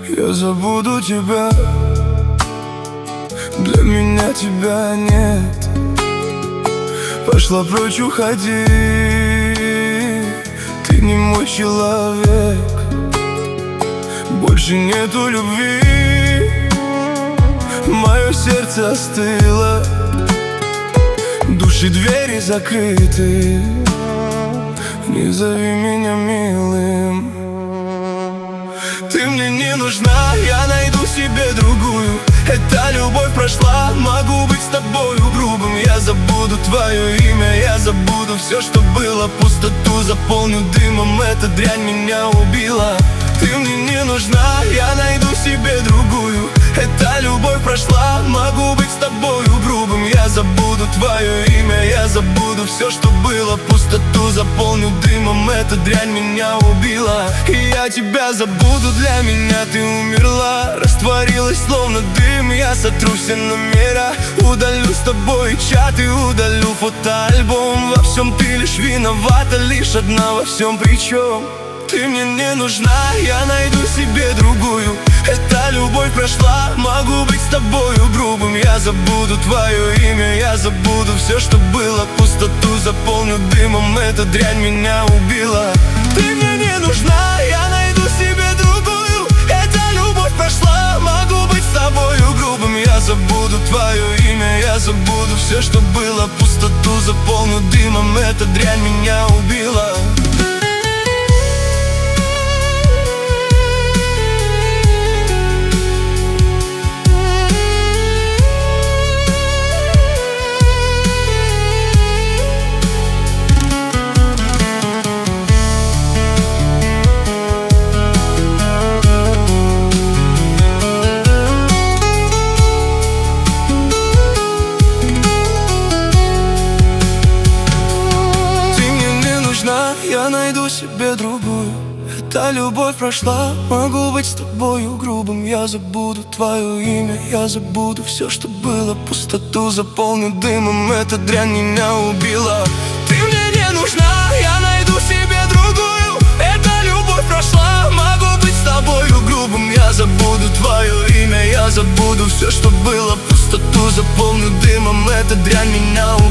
Я забуду тебя, для меня тебя нет. Пошла прочь, уходи, ты не мой человек. Больше нету любви, мое сердце остыло, души двери закрыты. Не зови меня милым. Ты мне не нужна, я найду себе другую. Эта любовь прошла, могу быть с тобою грубым. Я забуду твое имя, я забуду все, что было. Пустоту заполню дымом, эта дрянь меня убила. Ты мне не нужна, я найду себе другую. Эта любовь прошла, могу быть с тобою грубым. Я забуду твое имя, я забуду все, что было. Пустоту заполню дымом, эта дрянь меня убила. И я тебя забуду, для меня ты умерла. Растворилась словно дым, я сотру все номера. Удалю с тобой чаты, удалю фотоальбом. Во всем ты лишь виновата, лишь одна во всем причем. Ты мне не нужна, я найду себе другую. Эта любовь прошла, могу быть с тобою грубым. Я забуду твое имя, я забуду все, что было. Пустоту заполню дымом, эта дрянь меня убила. Ты мне не нужна, я найду себе другую. Эта любовь прошла, могу быть с тобою грубым. Я забуду твое имя, я забуду все, что было. Пустоту заполню дымом, эта дрянь меня убила. Я найду себе другую. Эта любовь прошла, могу быть с тобою грубым. Я забуду твое имя, я забуду все, что было. Пустоту заполню дымом, эта дрянь меня убила. Ты мне не нужна, я найду себе другую. Эта любовь прошла, могу быть с тобою грубым. Я забуду твое имя, я забуду все, что было. Пустоту заполню дымом, эта дрянь меня убила.